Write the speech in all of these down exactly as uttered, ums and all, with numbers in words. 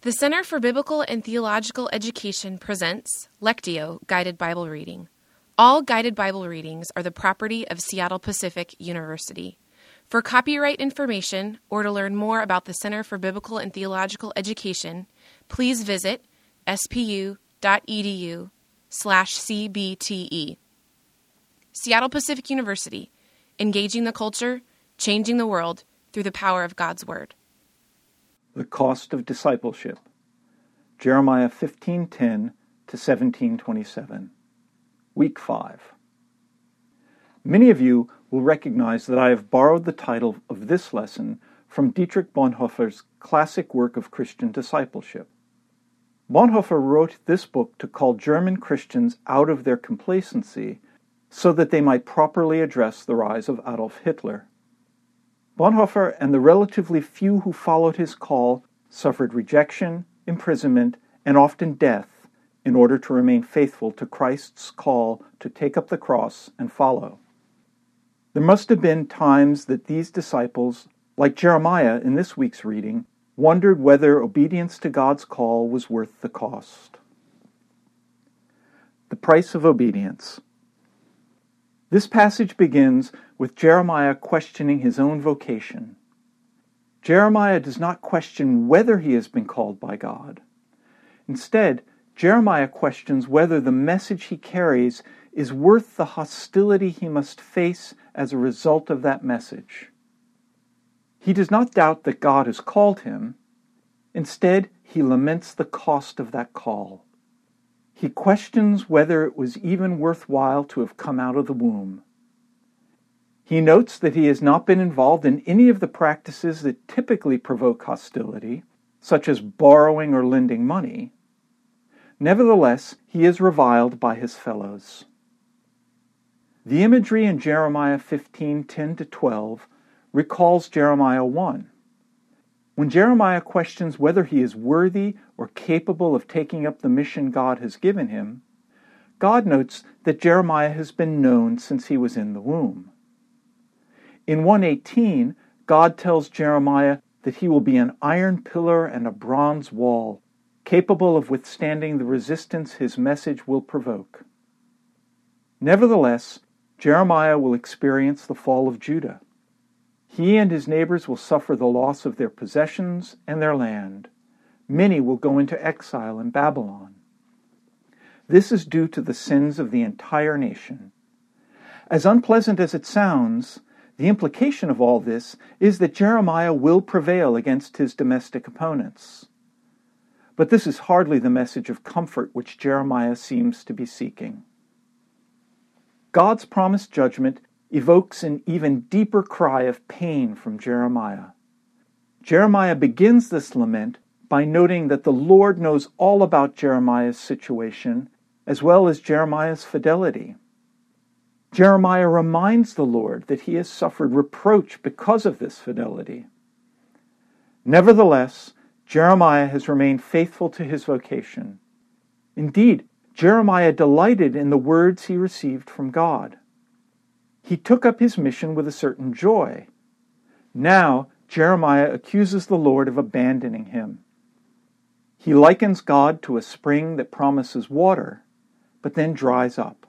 The Center for Biblical and Theological Education presents Lectio Guided Bible Reading. All guided Bible readings are the property of Seattle Pacific University. For copyright information or to learn more about the Center for Biblical and Theological Education, please visit spu.edu slash cbte. Seattle Pacific University, engaging the culture, changing the world through the power of God's Word. The Cost of Discipleship, Jeremiah fifteen ten to seventeen twenty-seven, Week five. Many of you will recognize that I have borrowed the title of this lesson from Dietrich Bonhoeffer's classic work of Christian discipleship. Bonhoeffer wrote this book to call German Christians out of their complacency so that they might properly address the rise of Adolf Hitler. Bonhoeffer and the relatively few who followed his call suffered rejection, imprisonment, and often death in order to remain faithful to Christ's call to take up the cross and follow. There must have been times that these disciples, like Jeremiah in this week's reading, wondered whether obedience to God's call was worth the cost. The price of obedience. This passage begins with Jeremiah questioning his own vocation. Jeremiah does not question whether he has been called by God. Instead, Jeremiah questions whether the message he carries is worth the hostility he must face as a result of that message. He does not doubt that God has called him. Instead, he laments the cost of that call. He questions whether it was even worthwhile to have come out of the womb. He notes that he has not been involved in any of the practices that typically provoke hostility, such as borrowing or lending money. Nevertheless, he is reviled by his fellows. The imagery in Jeremiah fifteen ten to twelve recalls Jeremiah one. When Jeremiah questions whether he is worthy or capable of taking up the mission God has given him, God notes that Jeremiah has been known since he was in the womb. In one eighteen, God tells Jeremiah that he will be an iron pillar and a bronze wall, capable of withstanding the resistance his message will provoke. Nevertheless, Jeremiah will experience the fall of Judah. He and his neighbors will suffer the loss of their possessions and their land. Many will go into exile in Babylon. This is due to the sins of the entire nation. As unpleasant as it sounds, the implication of all this is that Jeremiah will prevail against his domestic opponents. But this is hardly the message of comfort which Jeremiah seems to be seeking. God's promised judgment evokes an even deeper cry of pain from Jeremiah. Jeremiah begins this lament by noting that the Lord knows all about Jeremiah's situation, as well as Jeremiah's fidelity. Jeremiah reminds the Lord that he has suffered reproach because of this fidelity. Nevertheless, Jeremiah has remained faithful to his vocation. Indeed, Jeremiah delighted in the words he received from God. He took up his mission with a certain joy. Now, Jeremiah accuses the Lord of abandoning him. He likens God to a spring that promises water, but then dries up.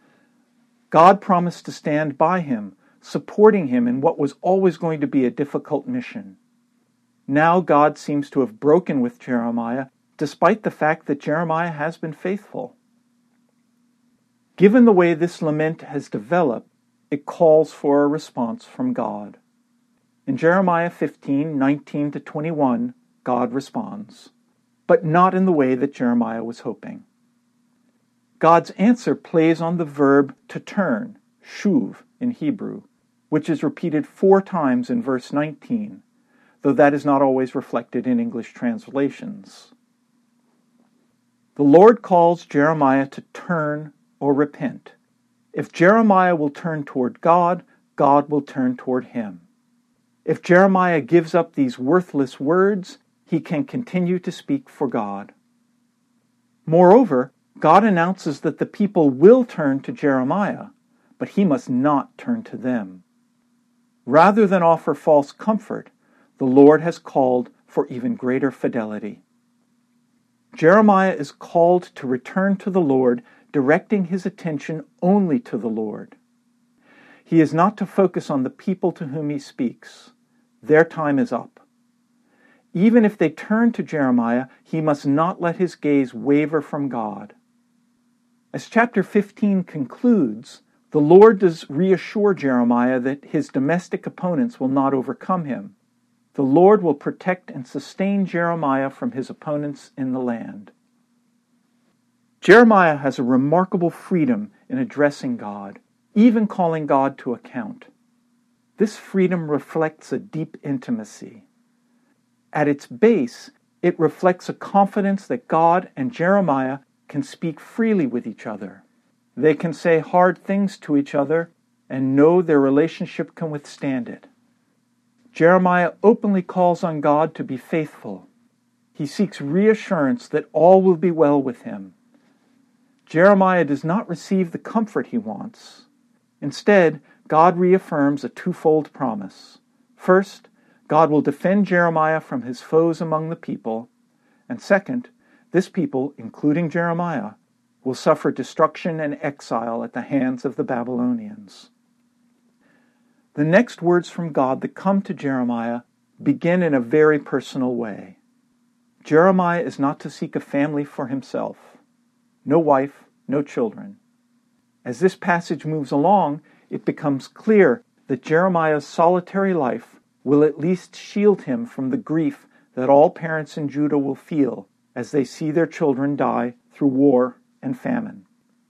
God promised to stand by him, supporting him in what was always going to be a difficult mission. Now God seems to have broken with Jeremiah, despite the fact that Jeremiah has been faithful. Given the way this lament has developed, it calls for a response from God. In Jeremiah fifteen nineteen to twenty-one, God responds, but not in the way that Jeremiah was hoping. God's answer plays on the verb to turn, shuv in Hebrew, which is repeated four times in verse nineteen, though that is not always reflected in English translations. The Lord calls Jeremiah to turn or repent. If Jeremiah will turn toward God, God will turn toward him. If Jeremiah gives up these worthless words, he can continue to speak for God. Moreover, God announces that the people will turn to Jeremiah, but he must not turn to them. Rather than offer false comfort, the Lord has called for even greater fidelity. Jeremiah is called to return to the Lord, directing his attention only to the Lord. He is not to focus on the people to whom he speaks. Their time is up. Even if they turn to Jeremiah, he must not let his gaze waver from God. As chapter fifteen concludes, the Lord does reassure Jeremiah that his domestic opponents will not overcome him. The Lord will protect and sustain Jeremiah from his opponents in the land. Jeremiah has a remarkable freedom in addressing God, even calling God to account. This freedom reflects a deep intimacy. At its base, it reflects a confidence that God and Jeremiah can speak freely with each other. They can say hard things to each other and know their relationship can withstand it. Jeremiah openly calls on God to be faithful. He seeks reassurance that all will be well with him. Jeremiah does not receive the comfort he wants. Instead, God reaffirms a twofold promise. First, God will defend Jeremiah from his foes among the people. And second, this people, including Jeremiah, will suffer destruction and exile at the hands of the Babylonians. The next words from God that come to Jeremiah begin in a very personal way. Jeremiah is not to seek a family for himself. No wife, no children. As this passage moves along, it becomes clear that Jeremiah's solitary life will at least shield him from the grief that all parents in Judah will feel as they see their children die through war and famine.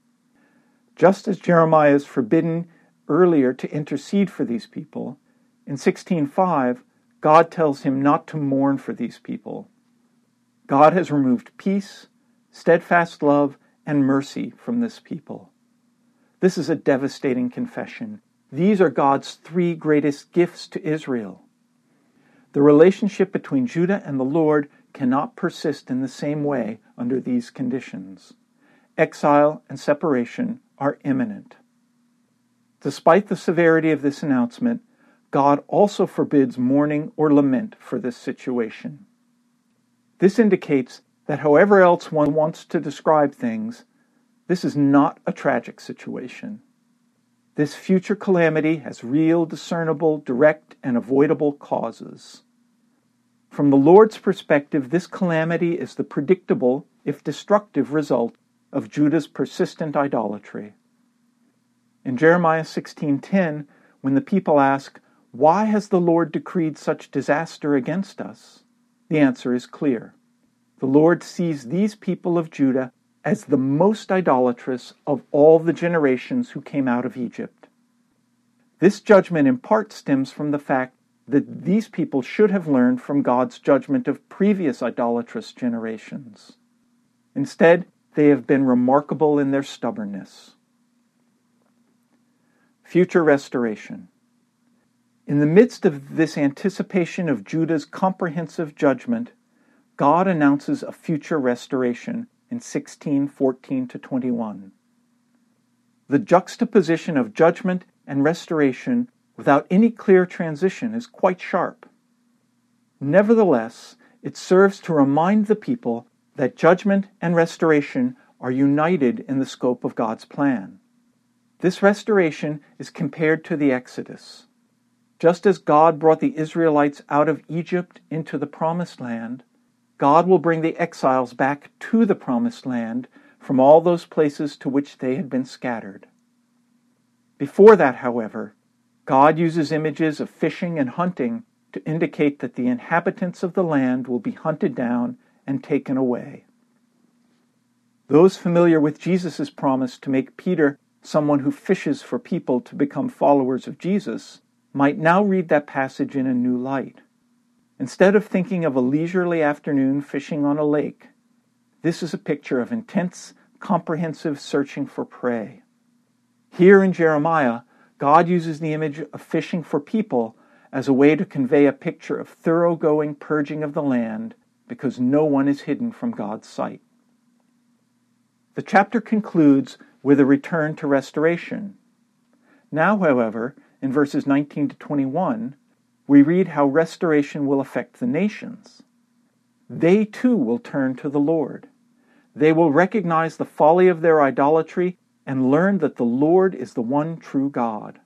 Just as Jeremiah is forbidden earlier to intercede for these people, in sixteen five, God tells him not to mourn for these people. God has removed peace, steadfast love, and mercy from this people. This is a devastating confession. These are God's three greatest gifts to Israel. The relationship between Judah and the Lord cannot persist in the same way under these conditions. Exile and separation are imminent. Despite the severity of this announcement, God also forbids mourning or lament for this situation. This indicates that however else one wants to describe things, this is not a tragic situation. This future calamity has real, discernible, direct, and avoidable causes. From the Lord's perspective, this calamity is the predictable, if destructive, result of Judah's persistent idolatry. In Jeremiah sixteen ten, when the people ask, "Why has the Lord decreed such disaster against us?" the answer is clear. The Lord sees these people of Judah as the most idolatrous of all the generations who came out of Egypt. This judgment in part stems from the fact that these people should have learned from God's judgment of previous idolatrous generations. Instead, they have been remarkable in their stubbornness. Future restoration. In the midst of this anticipation of Judah's comprehensive judgment, God announces a future restoration in sixteen fourteen to twenty-one. The juxtaposition of judgment and restoration without any clear transition is quite sharp. Nevertheless, it serves to remind the people that judgment and restoration are united in the scope of God's plan. This restoration is compared to the Exodus. Just as God brought the Israelites out of Egypt into the Promised Land, God will bring the exiles back to the Promised Land from all those places to which they had been scattered. Before that, however, God uses images of fishing and hunting to indicate that the inhabitants of the land will be hunted down and taken away. Those familiar with Jesus' promise to make Peter someone who fishes for people to become followers of Jesus might now read that passage in a new light. Instead of thinking of a leisurely afternoon fishing on a lake, this is a picture of intense, comprehensive searching for prey. Here in Jeremiah, God uses the image of fishing for people as a way to convey a picture of thoroughgoing purging of the land because no one is hidden from God's sight. The chapter concludes with a return to restoration. Now, however, in verses nineteen to twenty-one, we read how restoration will affect the nations. They too will turn to the Lord. They will recognize the folly of their idolatry and learn that the Lord is the one true God.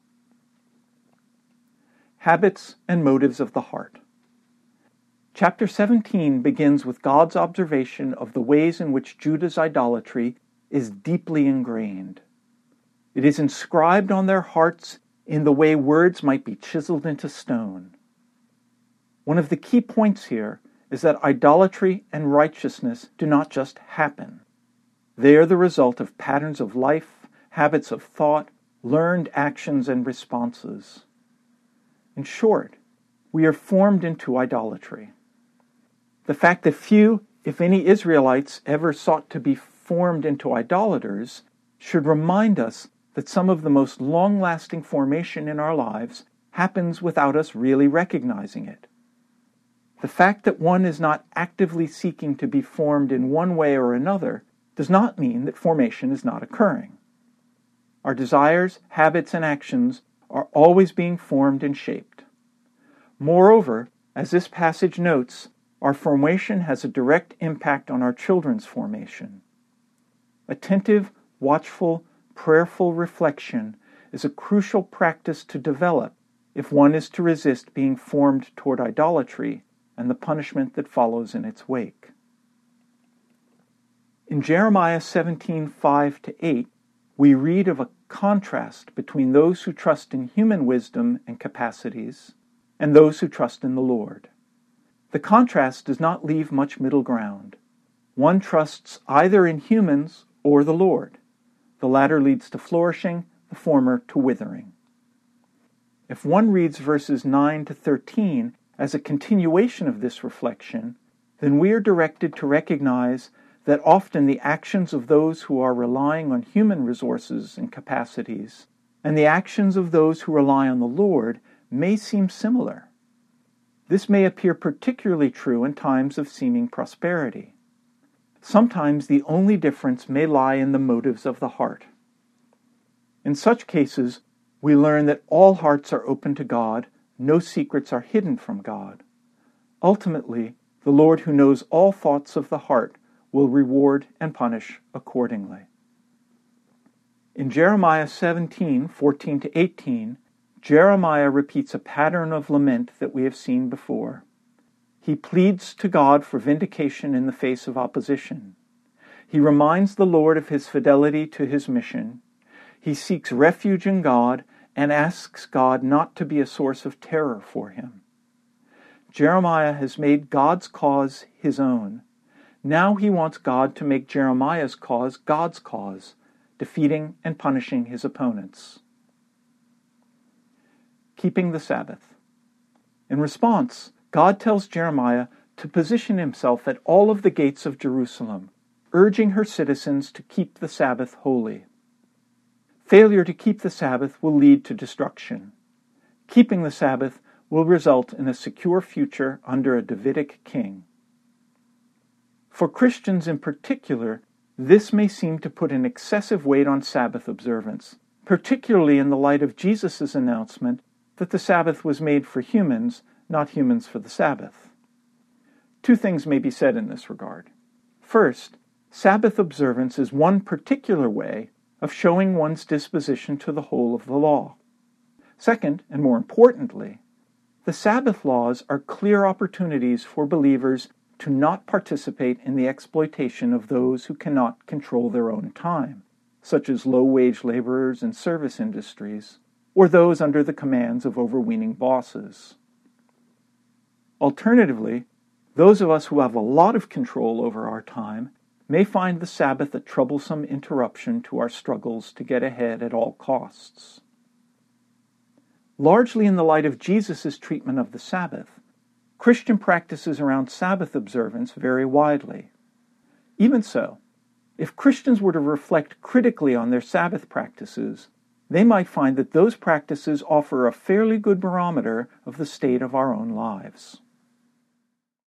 Habits and motives of the heart. Chapter seventeen begins with God's observation of the ways in which Judah's idolatry is deeply ingrained. It is inscribed on their hearts in the way words might be chiseled into stone. One of the key points here is that idolatry and righteousness do not just happen. They are the result of patterns of life, habits of thought, learned actions and responses. In short, we are formed into idolatry. The fact that few, if any, Israelites ever sought to be formed into idolaters should remind us that some of the most long-lasting formation in our lives happens without us really recognizing it. The fact that one is not actively seeking to be formed in one way or another does not mean that formation is not occurring. Our desires, habits, and actions are always being formed and shaped. Moreover, as this passage notes, our formation has a direct impact on our children's formation. Attentive, watchful, prayerful reflection is a crucial practice to develop if one is to resist being formed toward idolatry and the punishment that follows in its wake. In Jeremiah seventeen, five to eight, we read of a contrast between those who trust in human wisdom and capacities and those who trust in the Lord. The contrast does not leave much middle ground. One trusts either in humans or the Lord. The latter leads to flourishing, the former to withering. If one reads verses nine to thirteen as a continuation of this reflection, then we are directed to recognize that often the actions of those who are relying on human resources and capacities and the actions of those who rely on the Lord may seem similar. This may appear particularly true in times of seeming prosperity. Sometimes the only difference may lie in the motives of the heart. In such cases, we learn that all hearts are open to God, no secrets are hidden from God. Ultimately, the Lord who knows all thoughts of the heart will reward and punish accordingly. In Jeremiah seventeen, fourteen to eighteen, Jeremiah repeats a pattern of lament that we have seen before. He pleads to God for vindication in the face of opposition. He reminds the Lord of his fidelity to his mission. He seeks refuge in God and asks God not to be a source of terror for him. Jeremiah has made God's cause his own. Now he wants God to make Jeremiah's cause God's cause, defeating and punishing his opponents. Keeping the Sabbath. In response, God tells Jeremiah to position himself at all of the gates of Jerusalem, urging her citizens to keep the Sabbath holy. Failure to keep the Sabbath will lead to destruction. Keeping the Sabbath will result in a secure future under a Davidic king. For Christians in particular, this may seem to put an excessive weight on Sabbath observance, particularly in the light of Jesus' announcement that the Sabbath was made for humans, not humans for the Sabbath. Two things may be said in this regard. First, Sabbath observance is one particular way of showing one's disposition to the whole of the law. Second, and more importantly, the Sabbath laws are clear opportunities for believers to not participate in the exploitation of those who cannot control their own time, such as low-wage laborers in service industries, or those under the commands of overweening bosses. Alternatively, those of us who have a lot of control over our time may find the Sabbath a troublesome interruption to our struggles to get ahead at all costs. Largely in the light of Jesus' treatment of the Sabbath, Christian practices around Sabbath observance vary widely. Even so, if Christians were to reflect critically on their Sabbath practices, they might find that those practices offer a fairly good barometer of the state of our own lives.